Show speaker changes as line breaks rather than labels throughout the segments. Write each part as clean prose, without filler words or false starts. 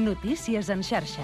Notícies en xarxa.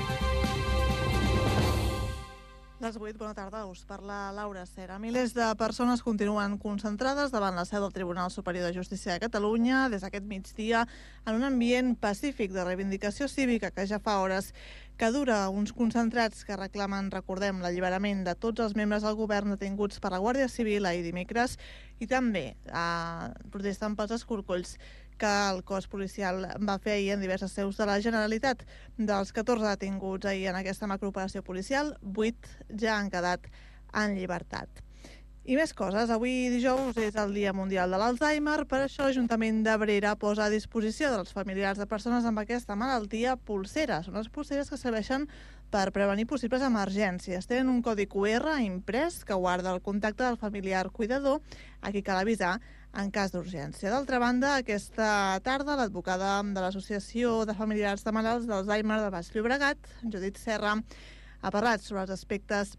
Les 8, bona tarda, us parla Laura Cera. Milers de persones continuen concentrades davant la seu del Tribunal Superior de Justícia de Catalunya des d'aquest migdia en un ambient pacífic de reivindicació cívica que ja fa hores que dura. Uns concentrats que reclamen, recordem, l'alliberament de tots els membres del govern detinguts per la Guàrdia Civil ahir dimecres i també protesten pels escorcolls que el cos policial va fer ahir en diverses seus de la Generalitat. Dels 14 detinguts ahir en aquesta macrooperació policial, 8 ja han quedat en llibertat. I més coses. Avui dijous és el Dia Mundial de l'Alzheimer. Per això l'Ajuntament d'Abrera posa a disposició dels familiars de persones amb aquesta malaltia pulseres. Són les pulseres que serveixen per prevenir possibles emergències. Tenen un codi QR imprès que guarda el contacte del familiar cuidador a qui cal avisar en cas d'urgència. D'altra banda, aquesta tarda l'advocada de l'Associació de Familiars de Malalts d'Alzheimer de Baix Llobregat, Judit Serra, ha parlat sobre els aspectes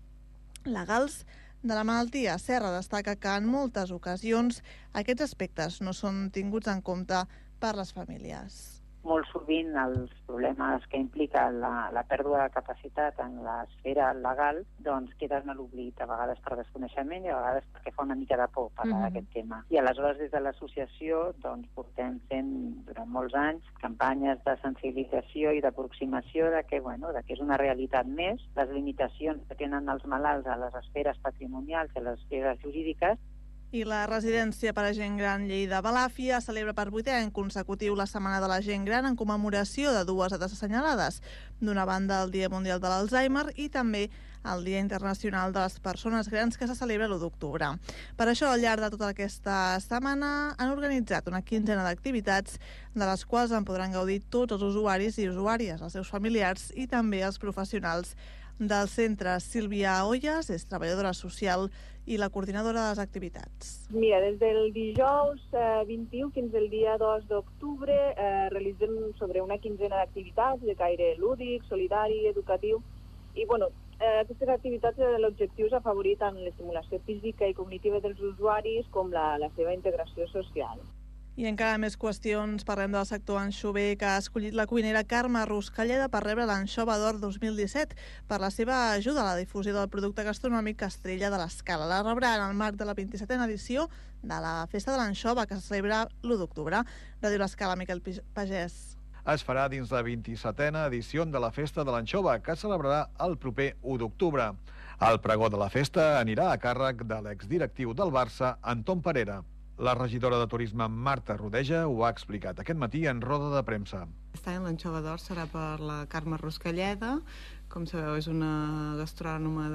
legals de la malaltia. Serra destaca que en moltes ocasions aquests aspectes no són tinguts en compte per les famílies.
Molt sovint els problemes que implica la pèrdua de capacitat en l'esfera legal doncs queden a l'oblit, a vegades per desconeixement i a vegades perquè fa una mica de por parlar d'aquest tema. I aleshores des de l'associació doncs portem fent durant molts anys campanyes de sensibilització i d'aproximació de que és una realitat més, les limitacions que tenen els malalts a les esferes patrimonials i a les esferes jurídiques.
I la residència per a gent gran Lleida Balàfia celebra per 8è any consecutiu la Setmana de la Gent Gran en commemoració de dues dates assenyalades. D'una banda, el Dia Mundial de l'Alzheimer i també el Dia Internacional de les Persones Grans que se celebra l'1 d'octubre. Per això, al llarg de tota aquesta setmana, han organitzat una quinzena d'activitats de les quals en podran gaudir tots els usuaris i usuàries, els seus familiars i també els professionals del centre. Sílvia Olles és treballadora social i la coordinadora de les activitats.
Mira, des del dijous 21 fins al dia 2 d'octubre realitzem sobre una quinzena d'activitats de caire lúdic, solidari, educatiu i aquestes activitats l'objectiu és afavorir tant l'estimulació física i cognitiva dels usuaris com la seva integració social.
I encara més qüestions, parlem del sector anxover que ha escollit la cuinera Carme Ruscalleda per rebre l'Anxova d'Or 2017 per la seva ajuda a la difusió del producte gastronòmic Estrella de l'Escala. La rebrà en el marc de la 27a edició de la Festa de l'Anxova que se celebra l'1 d'octubre. Ràdio l'Escala, Miquel Pagès.
Es farà dins la 27a edició de la Festa de l'Anxova, que celebrarà el proper 1 d'octubre. El pregó de la festa anirà a càrrec de l'exdirectiu del Barça, Anton Parera. La regidora de Turisme, Marta Rodeja, ho ha explicat aquest matí en roda de premsa.
Aquest any l'Anxova d'Or serà per la Carme Ruscalleda. Com sabeu, és una gastrònoma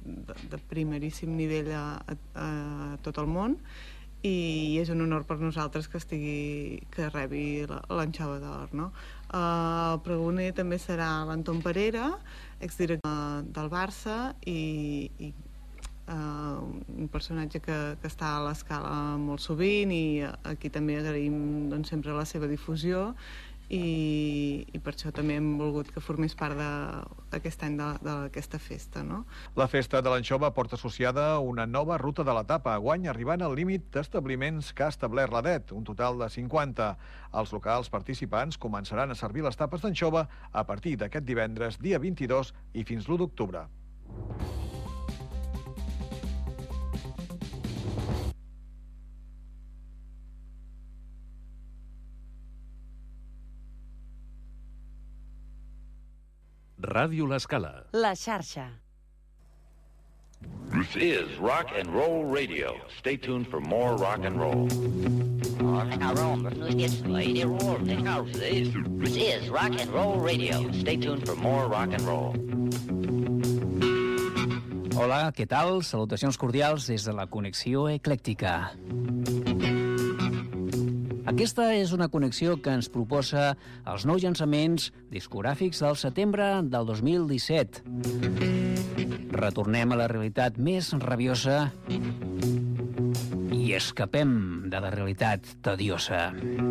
de primeríssim nivell a tot el món i és un honor per nosaltres que rebi l'Anxova d'Or, no? El pregoner també serà l'Anton Parera, exdirector del Barça i un personatge que està a l'Escala molt sovint i aquí també agraïm sempre la seva difusió i per això també hem volgut que formés part d'aquest any d'aquesta festa, no?
La festa de l'Anxova porta associada una nova ruta de l'etapa, guany arribant al límit d'establiments que ha establert l'ADET, un total de 50. Els locals participants començaran a servir les tapes d'anxova a partir d'aquest divendres, dia 22 i fins l'1 d'octubre.
Ràdio l'Escala.
La xarxa.
This is Rock and Roll Radio. Stay tuned for more rock and roll. This is Rock and Roll Radio. Stay tuned for more rock and roll.
Hola, què tal? Salutacions cordials des de la Connexió Eclèctica. Aquesta és una connexió que ens proposa els nous llançaments discogràfics del setembre del 2017. Retornem a la realitat més rabiosa i escapem de la realitat tediosa.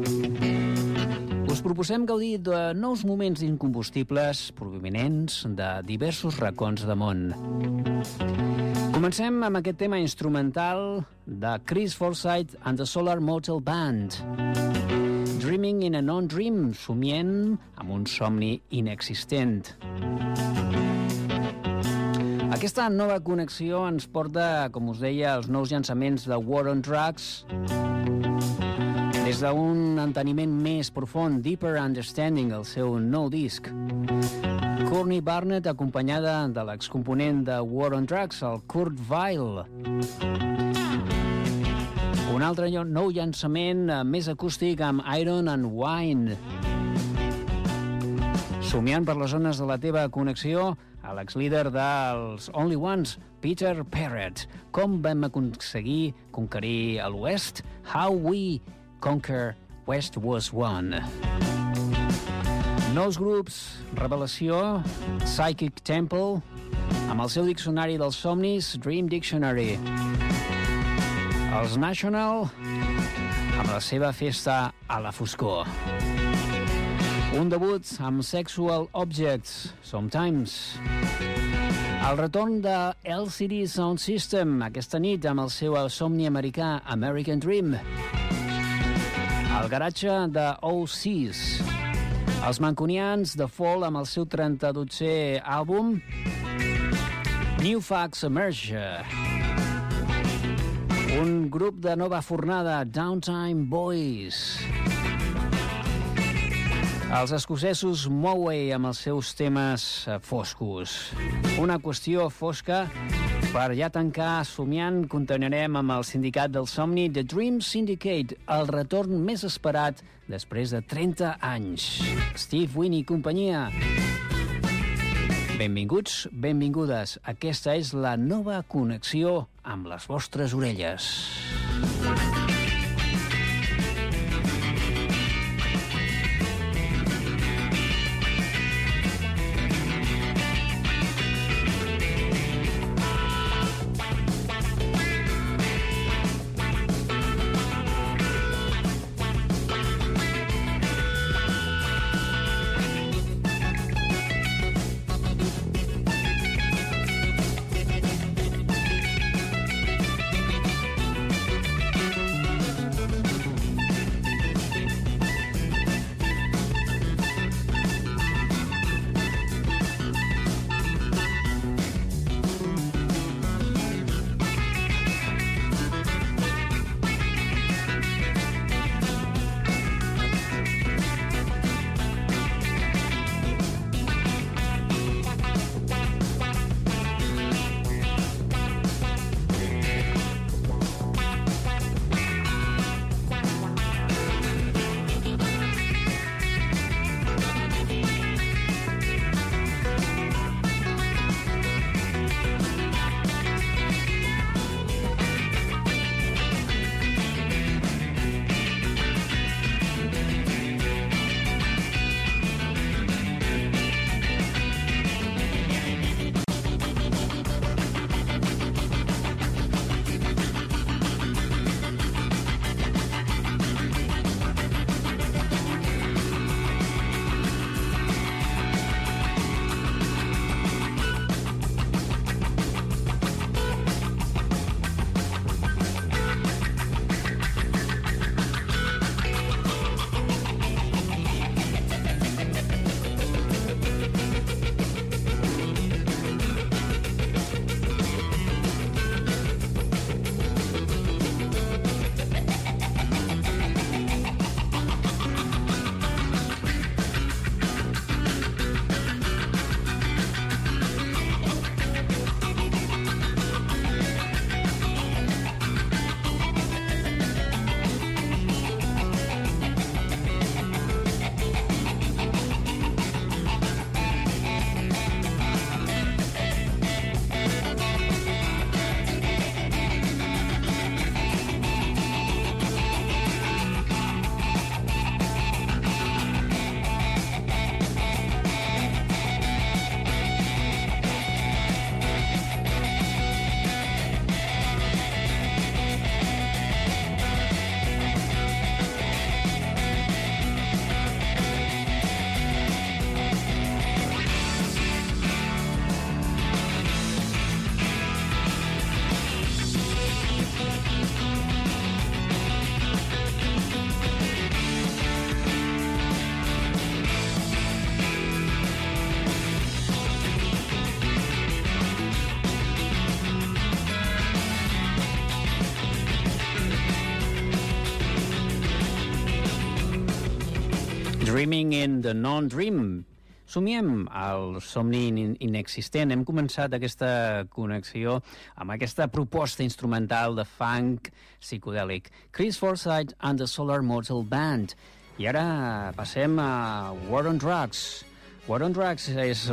Us proposem gaudir de nous moments incombustibles provinents de diversos racons de món. Comencem amb aquest tema instrumental de Chris Forsyth and the Solar Motel Band. Dreaming in a non-dream, somient amb un somni inexistent. Aquesta nova connexió ens porta, com us deia, als nous llançaments de War on Drugs, des d'un enteniment més profund, Deeper Understanding, el seu nou disc. Courtney Barnett, acompanyada de l'excomponent de War on Drugs, el Kurt Vile. Un altre nou llançament més acústic amb Iron and Wine. Somiant per les zones de la teva connexió, a l'exlíder dels Only Ones, Peter Perrett. Com vam aconseguir conquerir a l'Oest? How We Conquer West Was One. Nous grups, Revelació, Psychic Temple, amb el seu diccionari dels somnis, Dream Dictionary. Els National, amb la seva festa a la foscor. Un debut amb Sexual Objects, Sometimes. El retorn de LCD Sound System, aquesta nit amb el seu somni americà, American Dream. El garatge de OCs. Els mancunians de Fall amb el seu 32è àlbum, New Facts Emerge. Un grup de nova fornada, Downtime Boys. Els escocesos Moway amb els seus temes foscos. Una qüestió fosca per ja tancar somiant, continuarem amb el sindicat del somni, The Dream Syndicate, el retorn més esperat després de 30 anys. Steve Wynn i companyia. Benvinguts, benvingudes. Aquesta és la nova connexió amb les vostres orelles. Dreaming in the Non-Dream. Somiem el somni inexistent. Hem començat aquesta connexió amb aquesta proposta instrumental de funk psicodèlic. Chris Forsyth and the Solar Model Band. I ara passem a War on Drugs. War on Drugs és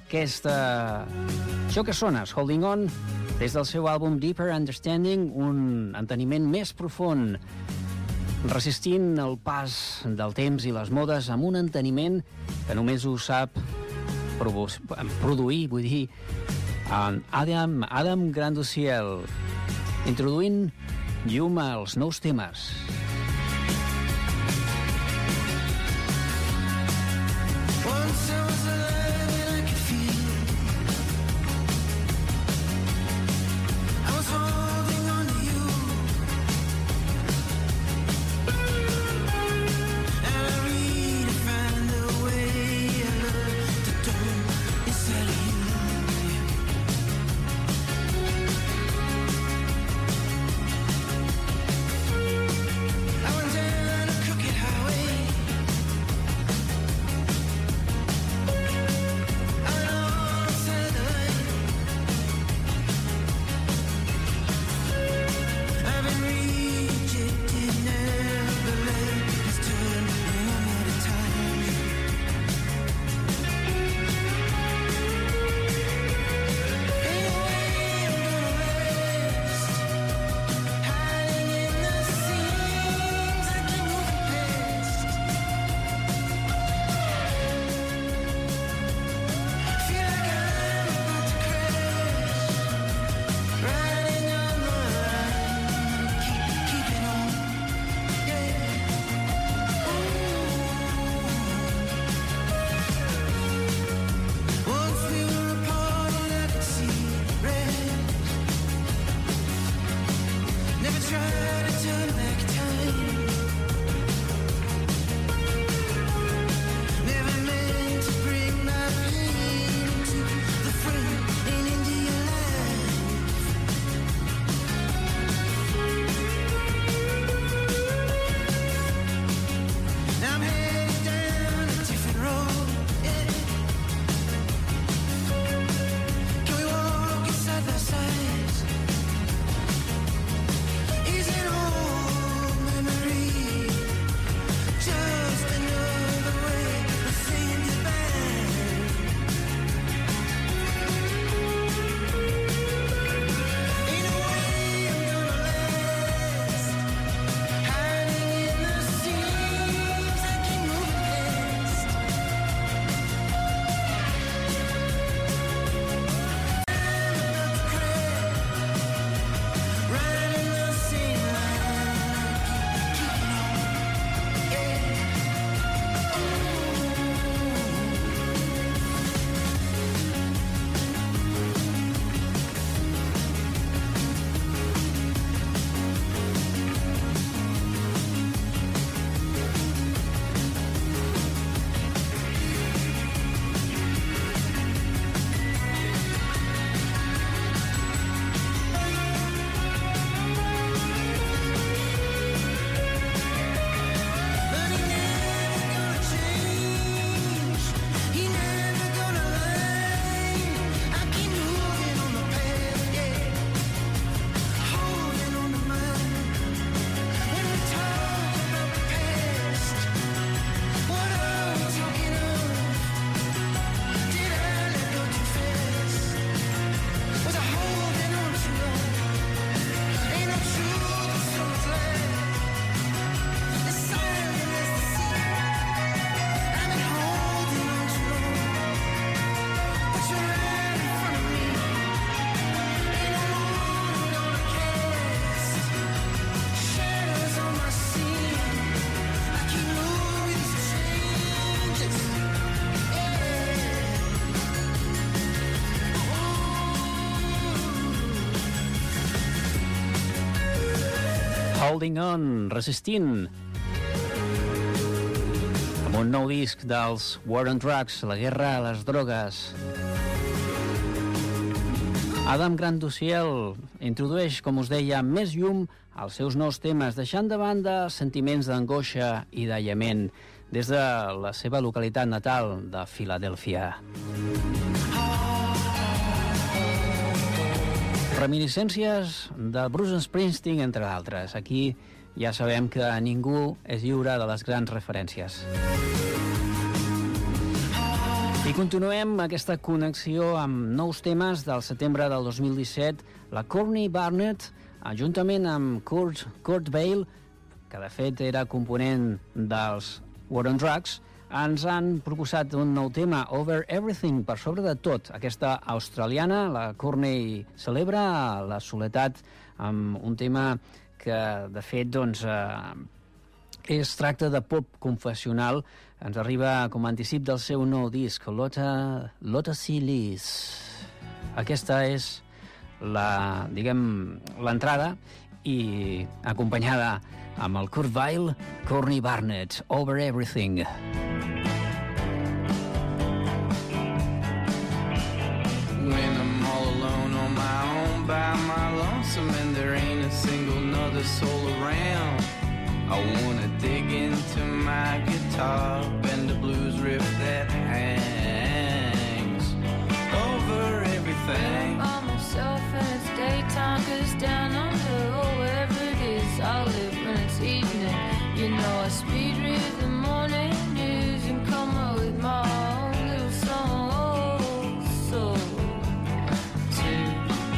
això que sones, Holding On, des del seu àlbum Deeper Understanding, un enteniment més profund, resistint el pas del temps i les modes amb un enteniment que només ho sap produir, vull dir, Adam Granduciel, introduint llum als nous temes. Holding On, resistint, amb un nou disc dels War on Drugs, la guerra a les drogues. Adam Granduciel introdueix, com us deia, més llum als seus nous temes, deixant de banda sentiments d'angoixa i d'aïllament. des de la seva localitat natal de Filadèlfia. Reminiscències de Bruce Springsteen, entre d'altres. Aquí ja sabem que ningú és lliure de les grans referències. I continuem aquesta connexió amb nous temes del setembre del 2017. La Courtney Barnett, juntament amb Kurt Vile, que de fet era component dels War on Drugs, ens han proposat un nou tema, Over Everything, per sobre de tot. Aquesta australiana, la Courtney, celebra la soledat amb un tema que, de fet, doncs, es tracta de pop confessional. Ens arriba com a anticip del seu nou disc, Lotta Sealies. Aquesta és l'entrada i acompanyada amb el Kurt Vile, Courtney Barnett, Over Everything.
When I'm all alone on my own by my lonesome and there ain't a single nother soul around, I wanna dig into my guitar, bend the blues riff that hangs over everything.
By myself and it's daytime, 'cause down under, oh, wherever it is, I live when it's evening. You know I speed read the morning news and come up with my own little song. Oh, so too.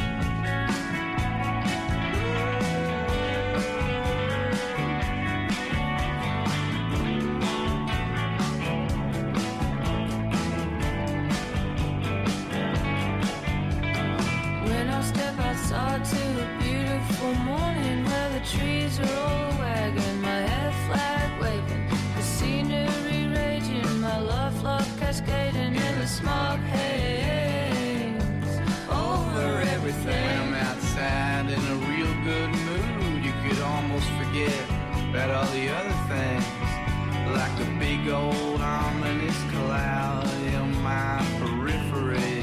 When I step outside to a beautiful morning where the trees are all wagging, my head flag waving, the scenery raging, my love love cascading in the smog haze over everything.
When I'm outside in a real good mood, you could almost forget about all the other things, like a big old ominous cloud in my periphery.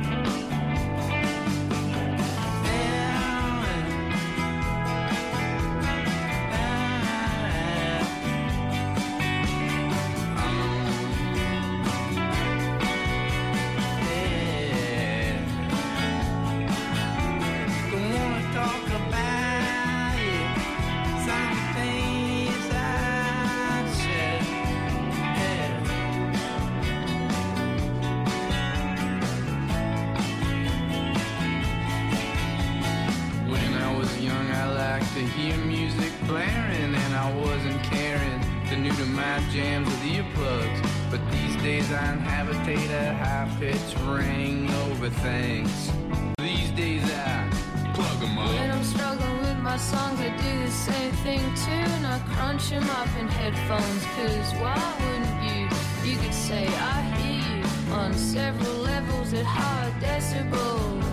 Jams with earplugs, but these days I inhabitate a high-pitched ring over things. These days I plug them up.
When I'm struggling with my songs, I do the same thing too, and I crunch them up in headphones, 'cause why wouldn't you? You could say I hear you on several levels at high decibels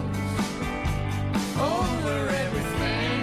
over everything.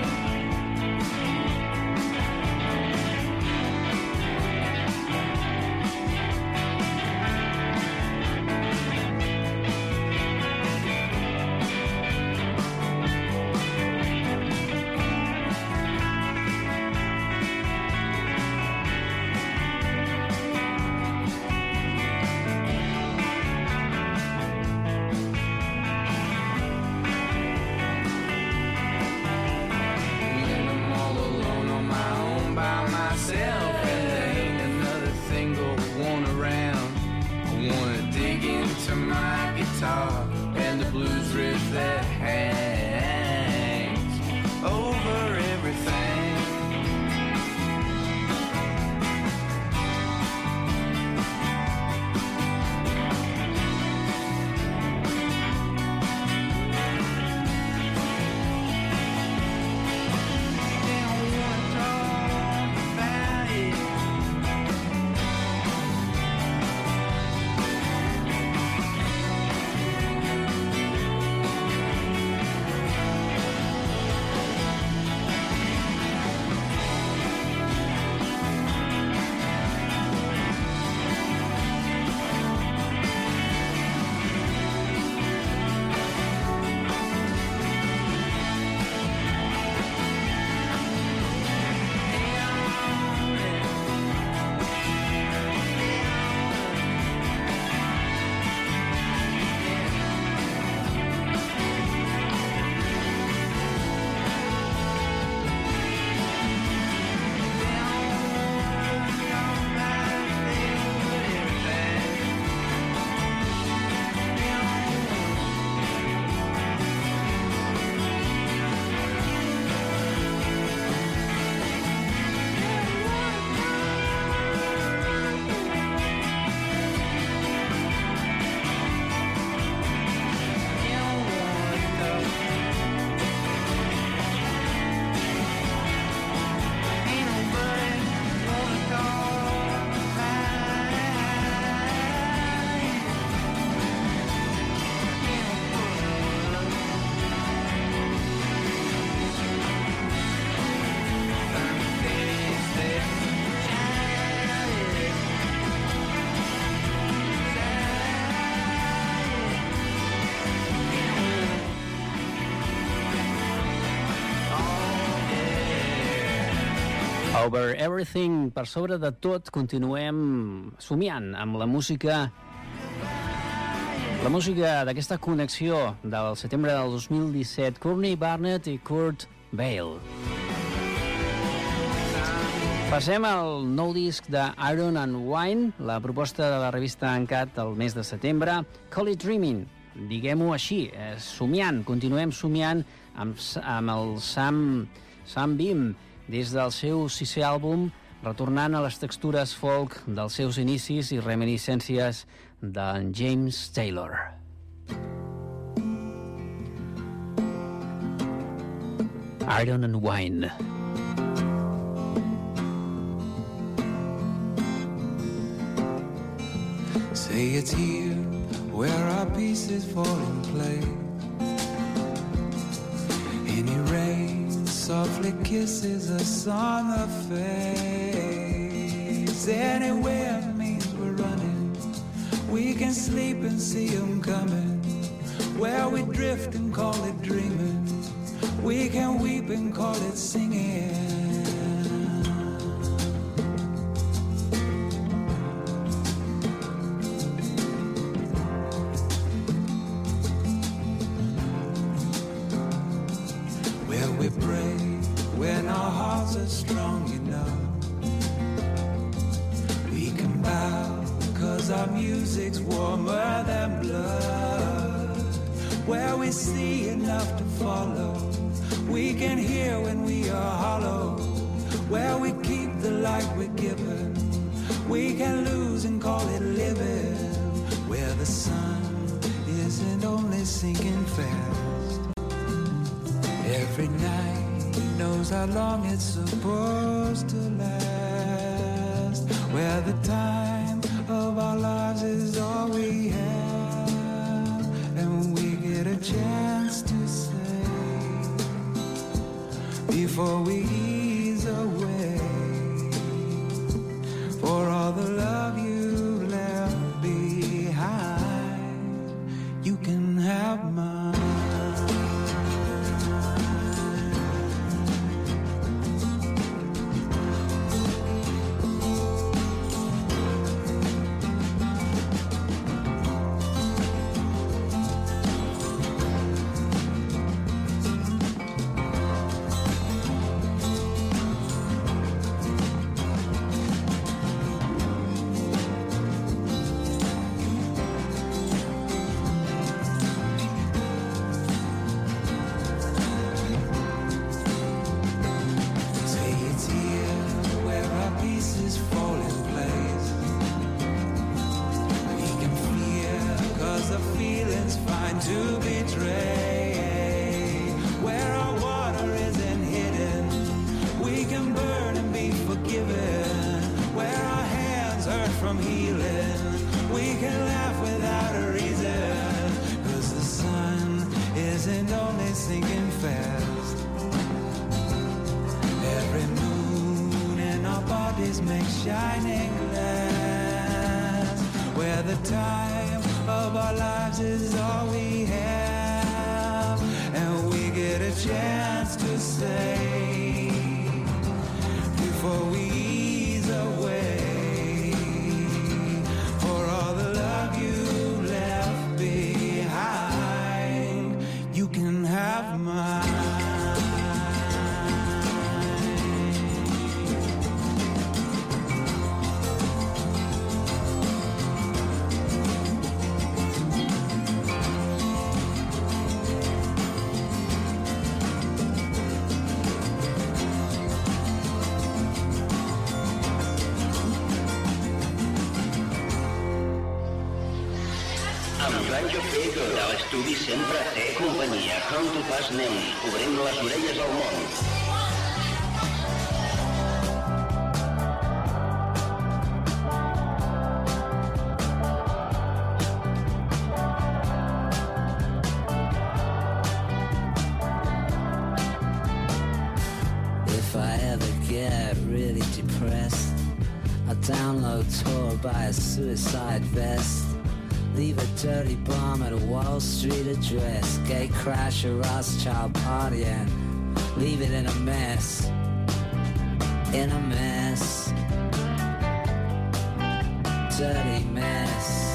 Over everything, per sobre de tot, continuem somiant amb la música d'aquesta connexió del setembre del 2017, Courtney Barnett i Kurt Vale. Passem al nou disc d'Iron and Wine, la proposta de la revista Uncut el mes de setembre, Call It Dreaming, diguem-ho així, somiant, continuem somiant amb el Sam Beam, des del seu 6è àlbum, retornant a les textures folk dels seus inicis i reminiscències d'en James Taylor. Iron and Wine.
Say it's here where our pieces fall in place. Any rain softly kisses a song of faith. Anywhere means we're running. We can sleep and see them coming. Where we drift and call it dreaming. We can weep and call it singing. When our hearts are strong enough, we can bow, 'cause our music's warmer than blood. Where we see enough to follow, we can hear when we are hollow. Where we keep the light we're given, we can lose and call it living. Where the sun isn't only sinking fast, every night knows how long it's supposed to last. Where the time of our lives is all we have, and we get a chance to say before we ease away, for all the love you left behind, you can have mine.
L'estudi sempre té companyia. Pronto pas anem, obrem les orelles al món.
If I ever get really depressed, I'll download Tor, buy a suicide vest. Leave a dirty bomb at a Wall Street address. Gay crash, a Rothschild party, and leave it in a mess. in a mess, dirty mess.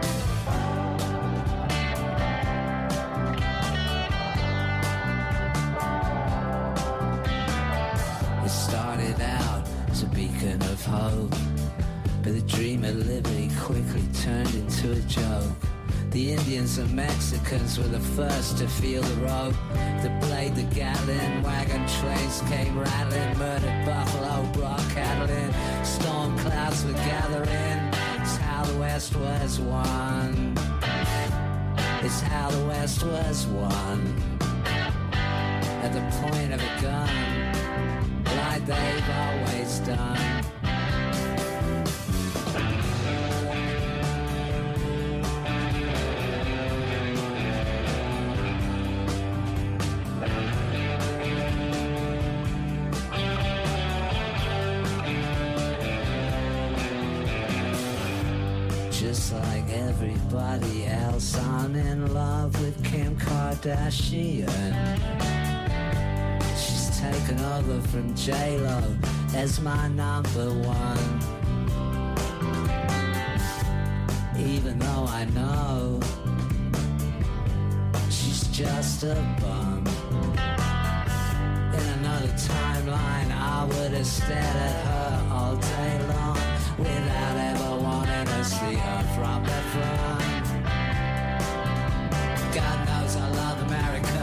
It started out as a beacon of hope, but the dream of liberty quickly turned into a joke. The Indians and Mexicans were the first to feel the rope. The blade, the Gatling, wagon trains came rattling, murdered buffalo, brought cattle in. Storm clouds were gathering. It's how the West was won. It's how the West was won. At the point of a gun, like they've always done. Just like everybody else, I'm in love with Kim Kardashian. She's taken over from J-Lo as my number one. Even though I know she's just a bum. In another timeline, I would have stared at her all day long without ever wanting to see her from the front. God knows I love America.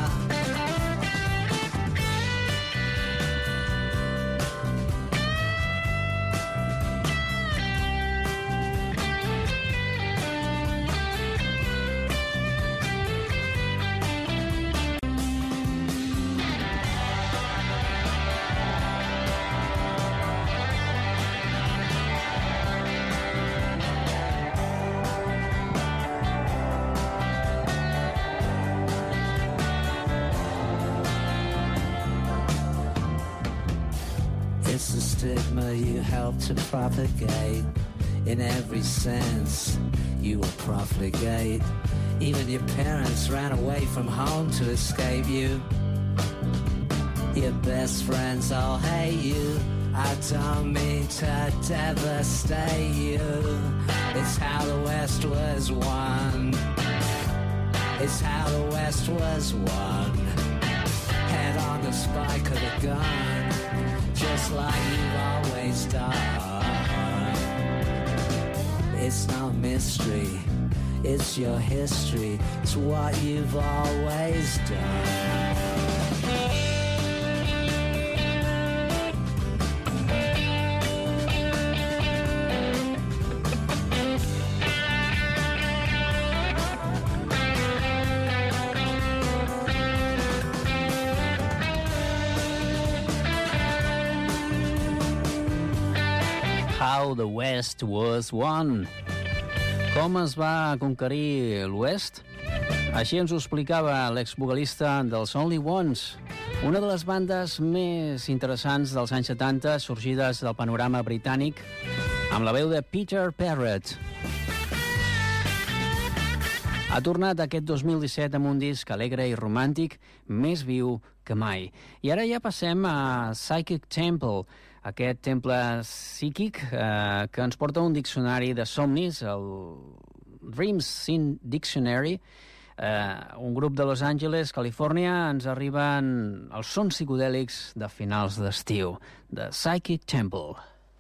It's the stigma you help to propagate. In every sense, you will profligate. Even your parents ran away from home to escape you. Your best friends all hate you. I don't mean to devastate you. It's how the West was won. It's how the West was won. Head on the spike of the gun, just like you've always done. It's no mystery, it's your history, it's what you've always done.
How the West was won. Com es va conquerir l'Oest? Així ens ho explicava l'exvocalista dels Only Ones, una de les bandes més interessants dels anys 70, sorgides del panorama britànic, amb la veu de Peter Perrett. Ha tornat aquest 2017 amb un disc alegre i romàntic, més viu que mai. I ara ja passem a Psychic Temple, aquest temple psíquic que ens porta un diccionari de somnis, el Dream Scene Dictionary, un grup de Los Angeles, Califòrnia. Ens arriben els sons psicodèlics de finals d'estiu, de Psychic Temple.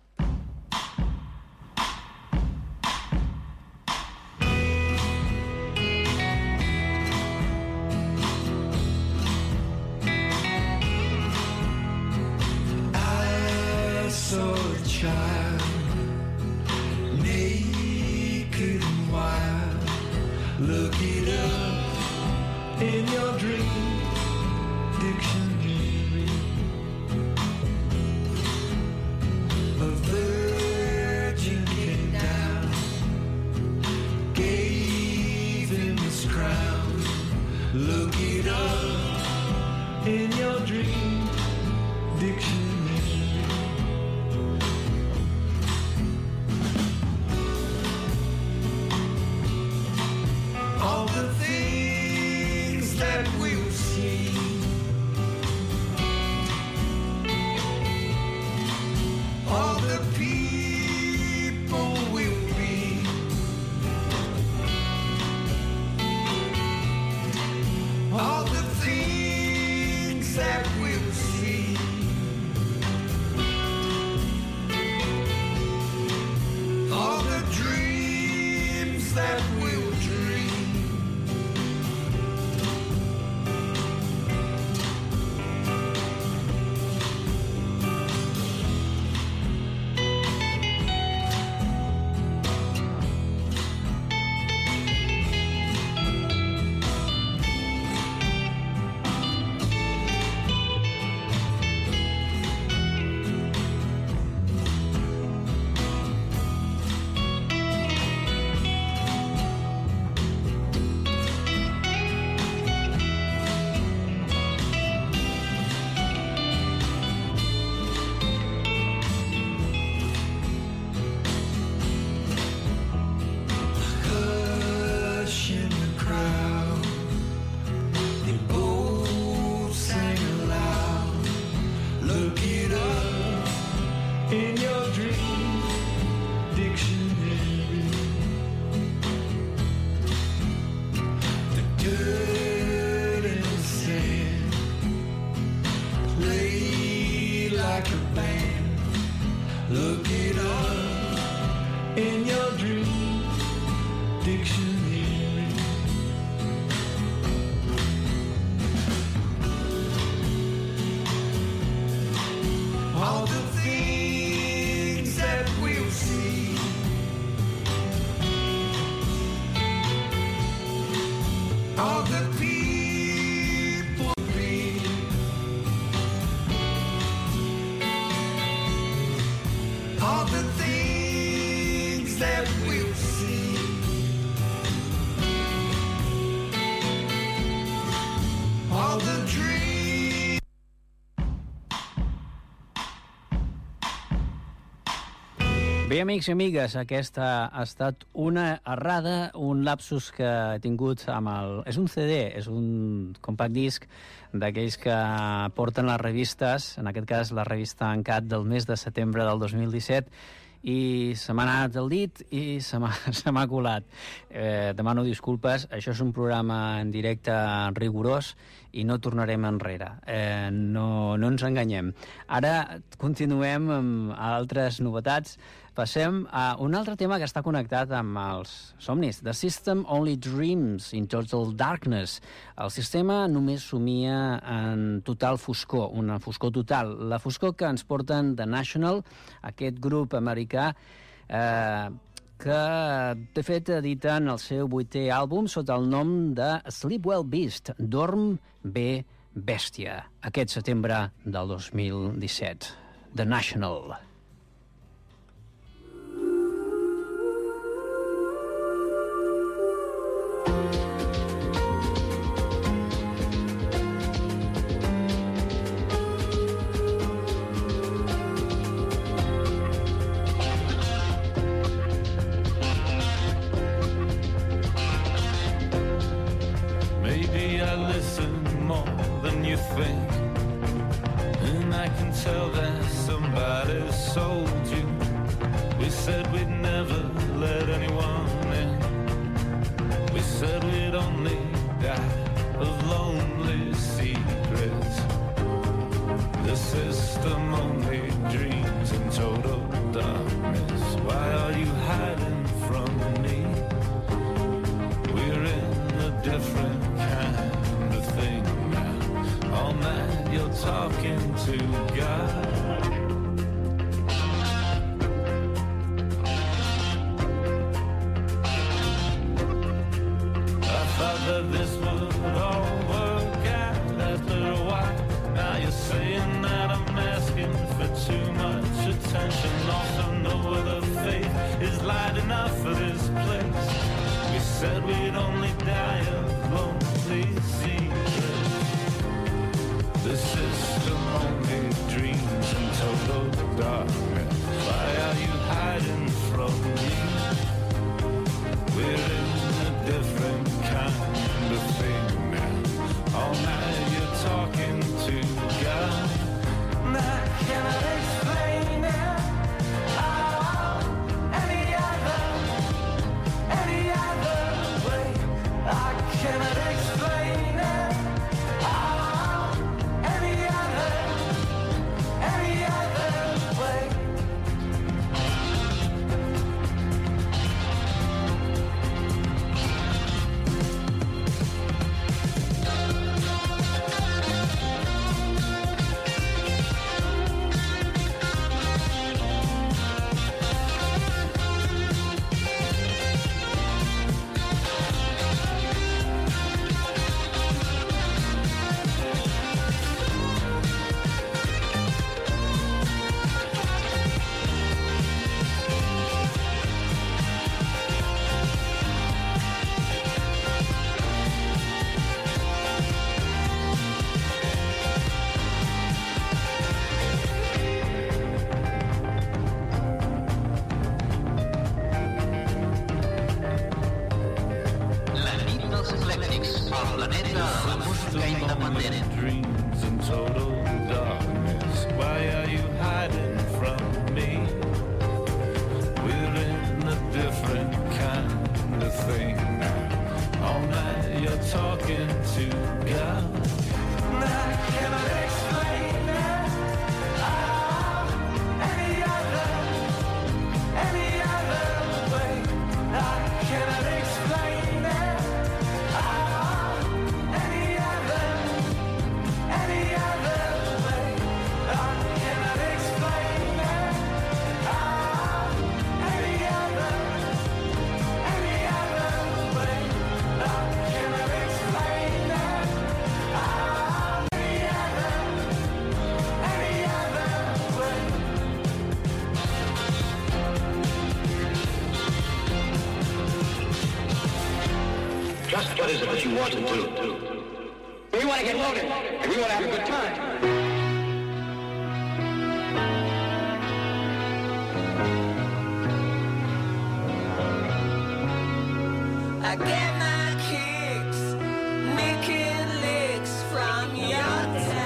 Saw a child, naked and wild. Look it up in your dream dictionary. A virgin came down, gave him his crown. Look it up in your dream dictionary. All the things that we've seen like a band. Look it up in your dream dictionary. All the things that we'll see, all the people be, all the things that we'll see, all the dreams.
Bé, amics i amigues, aquesta ha estat una errada, un lapsus que he tingut amb el... És un CD, és un compact disc d'aquells que porten les revistes, en aquest cas la revista Encat del mes de setembre del 2017, i se m'ha anat el dit i se m'ha colat. Demano disculpes, això és un programa en directe rigorós i no tornarem enrere. No ens enganyem. Ara continuem amb altres novetats. Passem a un altre tema que està connectat amb els somnis. The System Only Dreams in Total Darkness. El sistema només somia en total foscor, una foscor total. La foscor que ens porten The National, aquest grup americà que, de fet, editen el seu 8è àlbum sota el nom de Sleep Well Beast, Dorm bé bèstia, aquest setembre del 2017. The National.
what you want to do. We want to get loaded, and we want to have a good time.
I get my kicks, making licks from your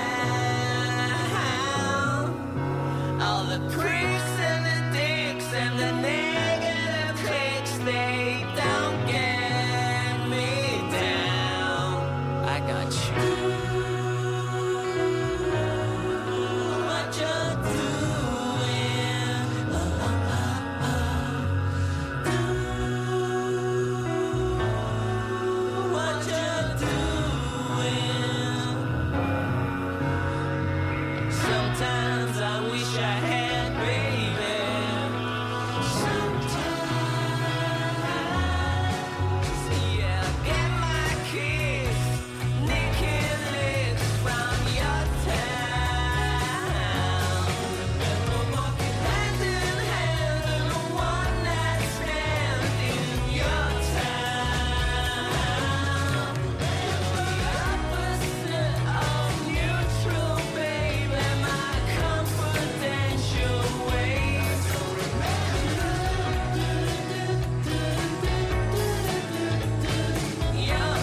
town. All the pricks and the dicks and the negative clicks, they don't get me down. I got you. What you doing? What you doing? Sometimes I wish I had, baby. Sometimes, yeah, get my kiss, naked licks from your town. Remember walking hand in hand in a one-night stand in your town. The opposite of neutral, baby, my confidential ways. Your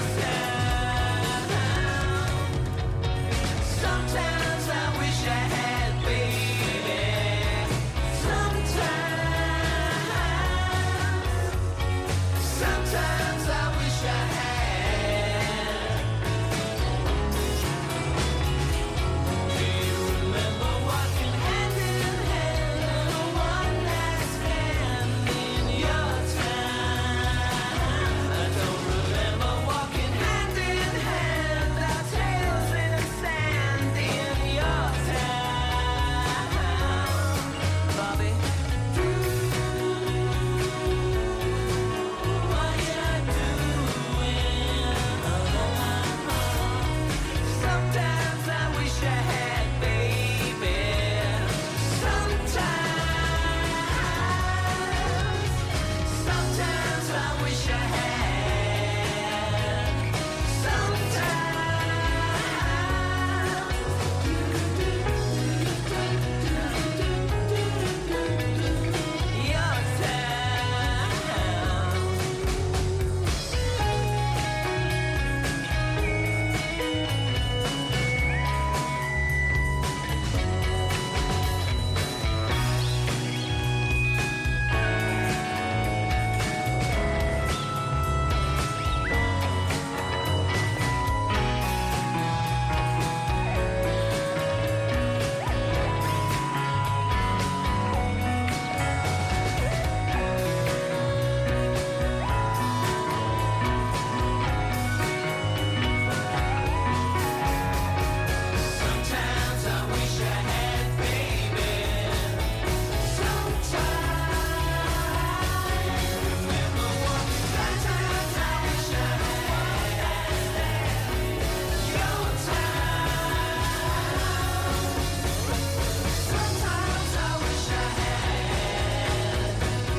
town. Sometimes I wish I had, baby. Sometimes I wish I had. Do you remember walking hand in hand in a one-night stand in your town? I don't remember walking hand in hand, our tails in the sand in your town, Bobby. What you doing? Sometimes I wish I had, baby. Sometimes I wish I had. Sometimes your town. Sometimes I wish I had, baby. Sometimes remember walking. Sometimes I wish I had your town. Sometimes I wish I had.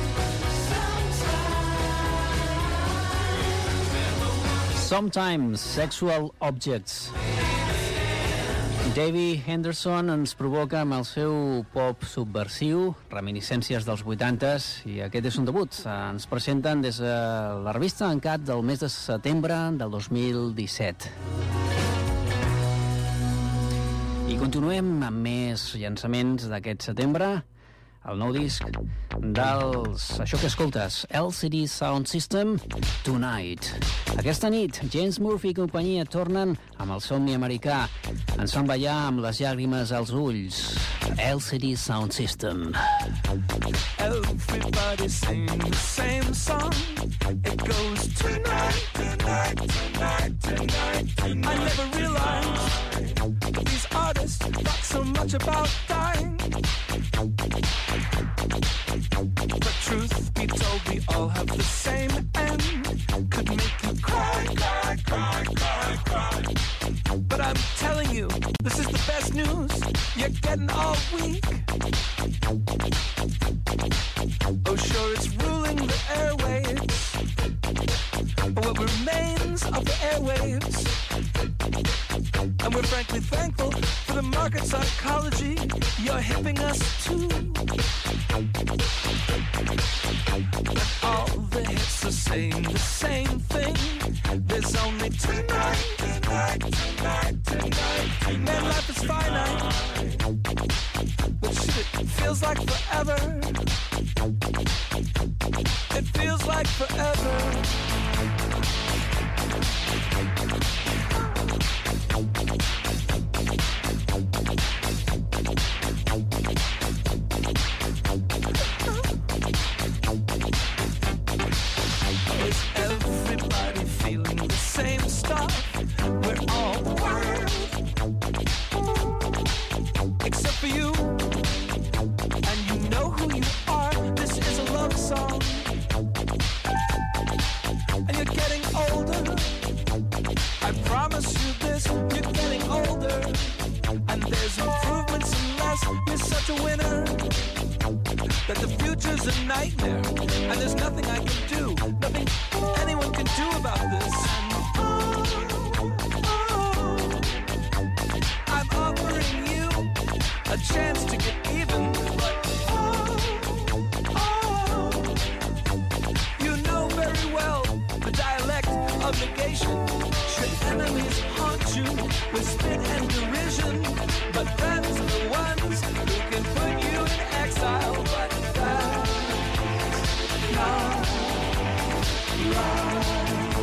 Sometimes, Sexual Objects. Davey Henderson ens provoca amb el seu pop subversiu, reminiscències dels 80s, i aquest és un debut. Ens presenten des de la revista Uncut del mes de setembre del 2017. I continuem amb més llançaments d'aquest setembre. El nou disc dels... això que escoltes, LCD Sound System, Tonight. Aquesta nit, James Murphy i companyia tornen amb el somni americà. Ens fan ballar amb les llàgrimes als ulls. LCD Sound System.
Everybody sing the same song. It goes tonight, tonight, tonight, tonight, tonight. I never realized these artists talk so much about dying. But truth be told, we all have the same end. Could make you cry, cry, cry, cry, cry. But I'm telling you, this is the best news you're getting all week. Oh, sure, it's ruling the airwaves. or what remains of the airwaves. And we're frankly thankful for the market psychology you're hipping us to. But all the hits are saying the same thing. There's only tonight, tonight, tonight, tonight, tonight. Man, life is finite, but shit, it feels like forever. It feels like forever. Is everybody feeling the same stuff? We're all wild, except for you. And you know who you are. This is a love song. And you're getting older. I promise you this, you're getting older. And there's improvements unless you're such a winner that the future's a nightmare. And there's nothing I can do, nothing anyone can do about this. I'm offering you a chance to get even, but you know very well the dialect of negation. Should enemies haunt you with spit and derision, but friends are the ones who can put you in exile. But that's not love.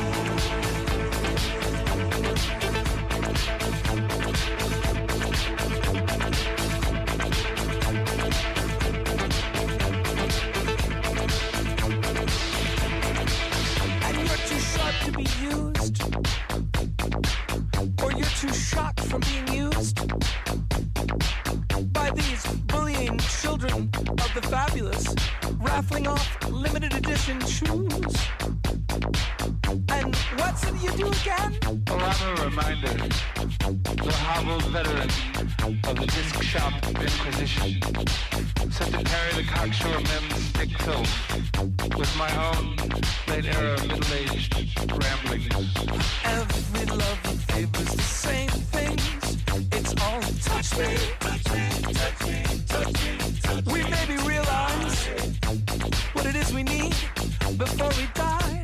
And you're too sharp to be used, or you're too shocked from being used by these bullying children of the fabulous, raffling off limited edition shoes. And what's it you do again?
Well, I'm a reminder, the hobbled veteran of the disc shop inquisition, set to carry the cocksure men's stick filth with my own late-era middle-aged ramblings.
Every love favors the same things. It's all touch me, touch me, touch me, touch me, touch me. We maybe realize what it is we need before we die.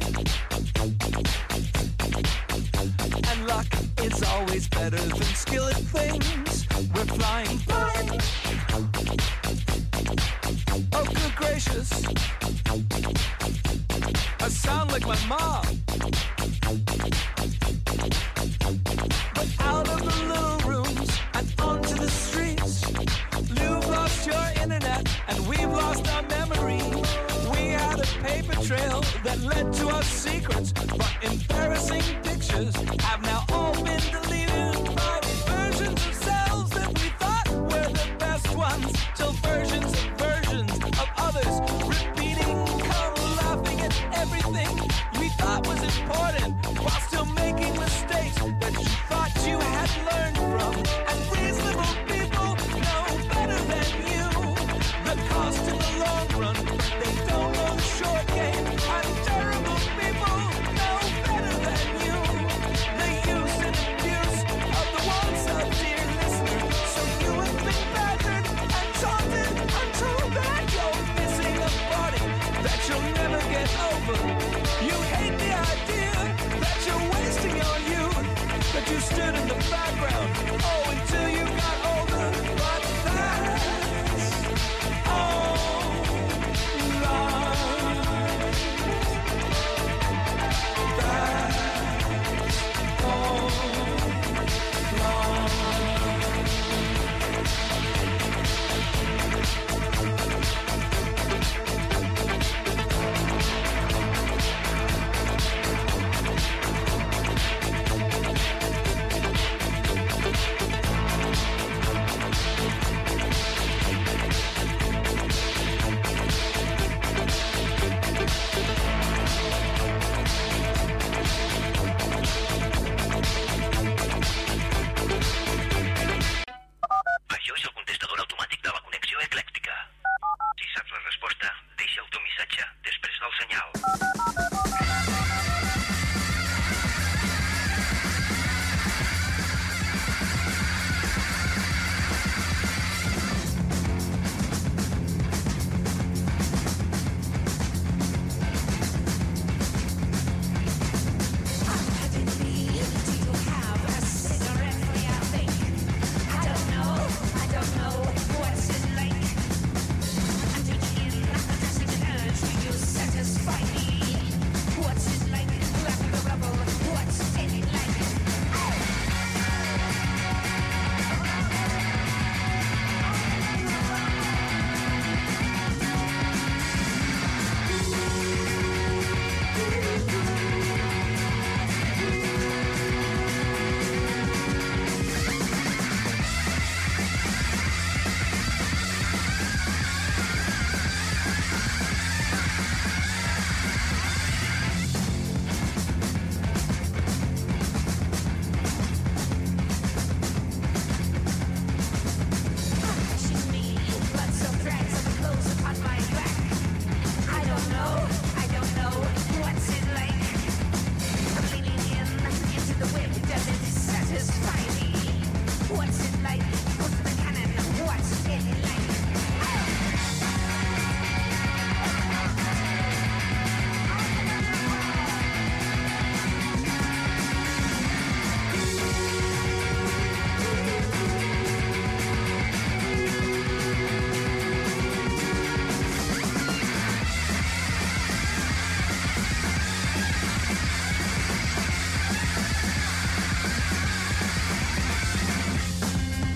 And luck is always better than skill at things. We're flying blind. Oh, good gracious. I sound like my mom. But out of the little rooms and onto the streets, you've lost your internet and we've lost our memory. We had a paper trail that led to our secrets, but embarrassing pictures have now all been deleted by versions of selves that we thought were the best ones, till versions of others repeating, come laughing at everything we thought was important, while still making mistakes that you thought you had learned from. And reasonable people know better than you the cost in the long run, but they don't know the short game. And terrible people know better than you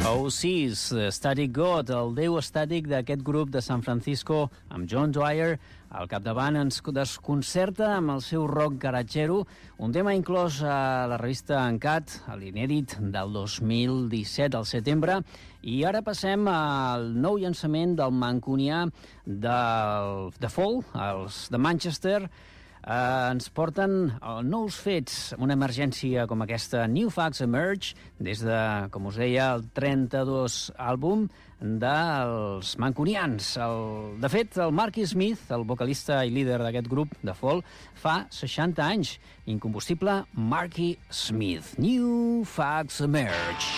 OCs, Static God, el déu estàtic d'aquest grup de San Francisco, amb John Dwyer al capdavant, ens desconcerta amb el seu rock garatgero, un tema inclòs a la revista Uncut, a l'inèdit del 2017, al setembre, i ara passem al nou llançament del mancunià de Fall, els de Manchester. Ens porten nous fets, una emergència com aquesta. New Facts Emerge, des de, com us deia, el 32 àlbum dels mancunians. De fet, el Marky Smith, el vocalista i líder d'aquest grup de Fall, fa 60 anys. Incombustible Marky Smith. New Facts Emerge.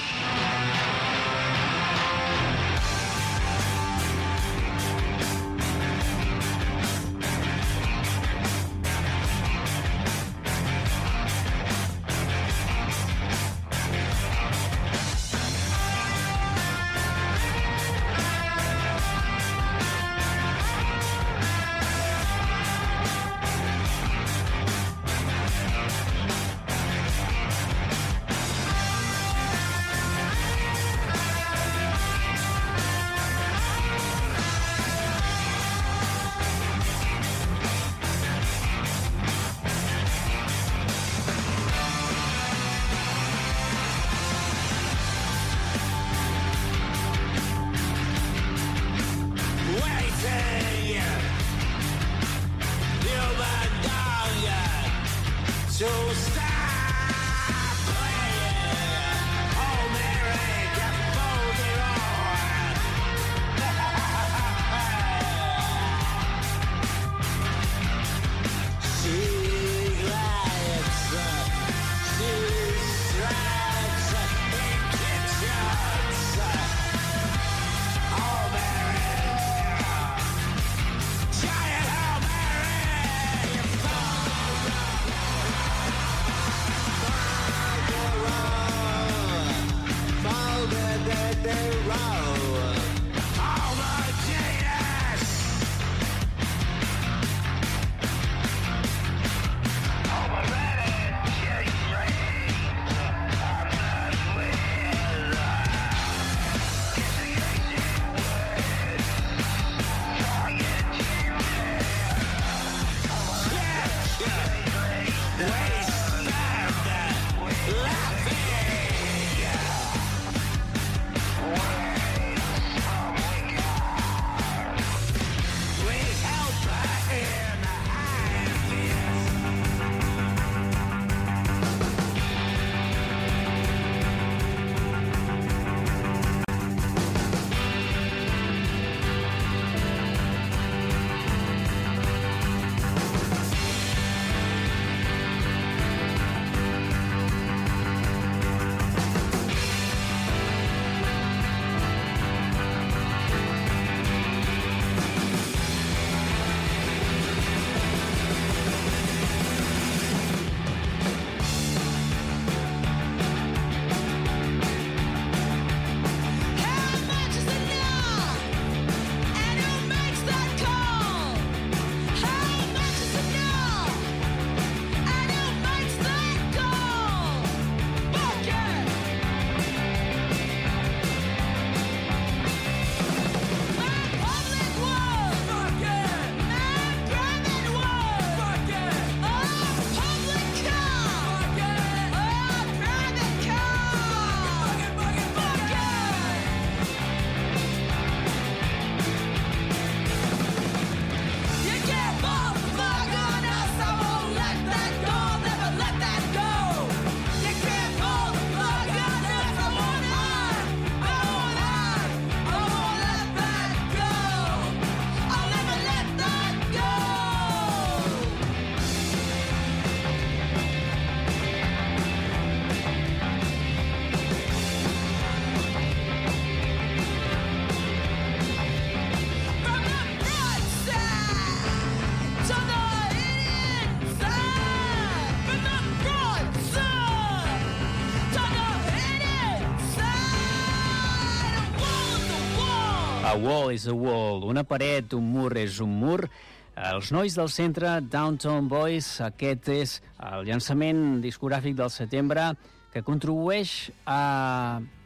A wall is a wall, una paret, un mur és un mur. Els nois del centre, Downtown Boys, aquest és el llançament discogràfic del setembre que contribueix a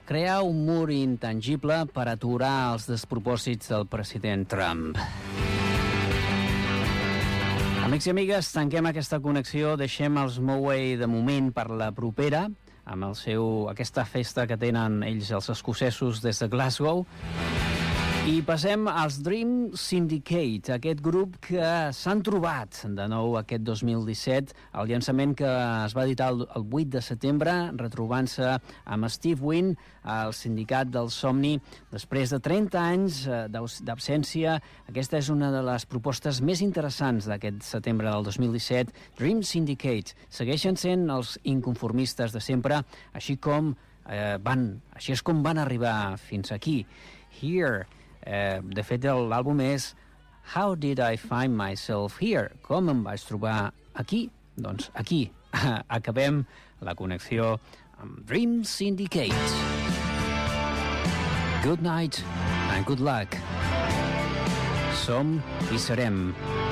crear un mur intangible per aturar els despropòsits del president Trump. Amics i amigues, tanquem aquesta connexió, deixem els Moway de moment per la propera, amb aquesta festa que tenen ells, els escocesos, des de Glasgow. I passem als Dream Syndicate, aquest grup que s'han trobat de nou aquest 2017, el llançament que es va editar el 8 de setembre, retrobant-se amb Steve Wynn, el sindicat del somni. Després de 30 anys d'absència, aquesta és una de les propostes més interessants d'aquest setembre del 2017. Dream Syndicate segueixen sent els inconformistes de sempre, així és com van arribar fins aquí. Here. De fet, l'àlbum és How Did I Find Myself Here? Com em vaig trobar aquí? Doncs aquí acabem la connexió amb Dream Syndicate. Good night and good luck. Som i serem.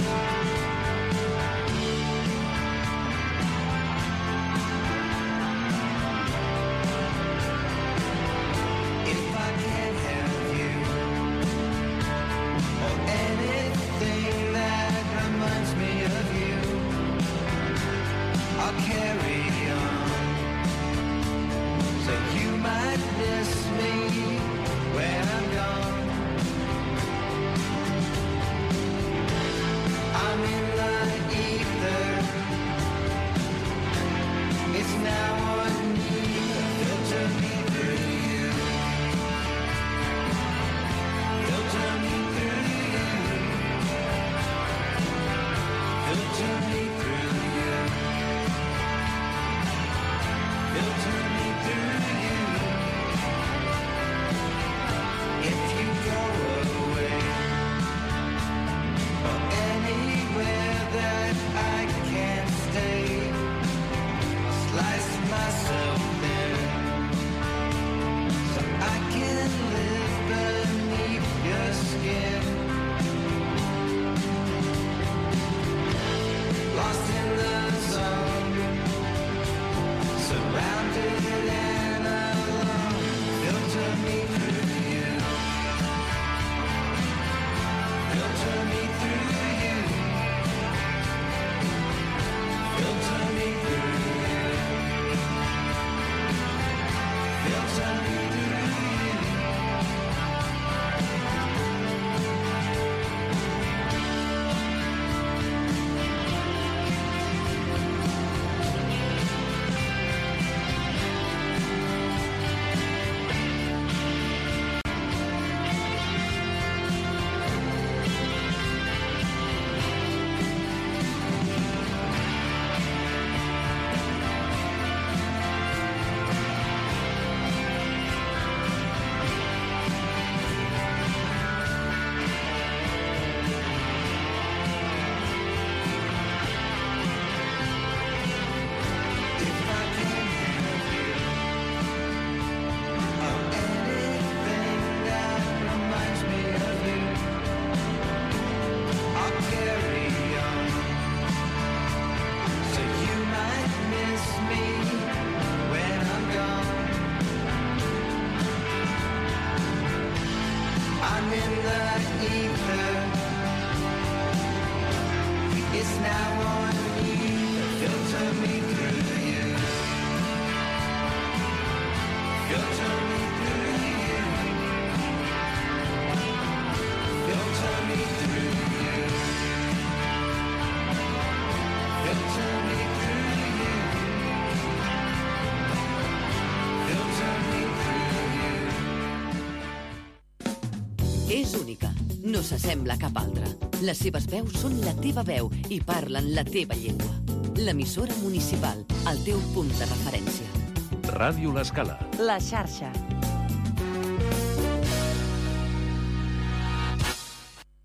És única, no s'assembla a cap altra. Les seves veus són la teva veu i parlen la teva llengua. L'emissora municipal, el teu punt de referència.
Ràdio L'Escala.
La xarxa.